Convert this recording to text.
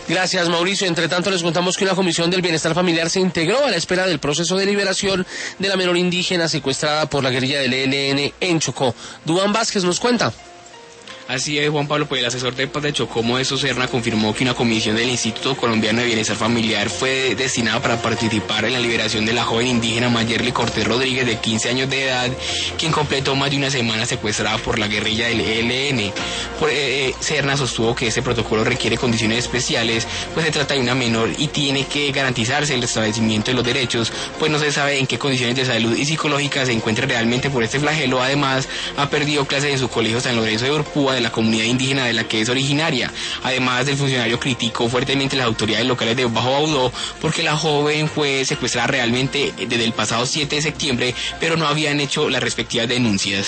Gracias, Mauricio. Entre tanto, les contamos que una comisión del bienestar familiar se integró a la espera del proceso de liberación de la menor indígena secuestrada por la guerrilla del ELN en Chocó. Duván Vázquez nos cuenta. Así es, Juan Pablo, pues el asesor de paz de Chocó, Modesto Serna, confirmó que una comisión del Instituto Colombiano de Bienestar Familiar fue destinada para participar en la liberación de la joven indígena Mayerly Cortés Rodríguez, de 15 años de edad, quien completó más de una semana secuestrada por la guerrilla del ELN. Serna sostuvo que este protocolo requiere condiciones especiales, pues se trata de una menor y tiene que garantizarse el restablecimiento de los derechos, pues no se sabe en qué condiciones de salud y psicológica se encuentra realmente por este flagelo. Además, ha perdido clases en su colegio San Lorenzo de Urpúa, de la comunidad indígena de la que es originaria. Además, el funcionario criticó fuertemente las autoridades locales de Bajo Baudó porque la joven fue secuestrada realmente desde el pasado 7 de septiembre, pero no habían hecho las respectivas denuncias.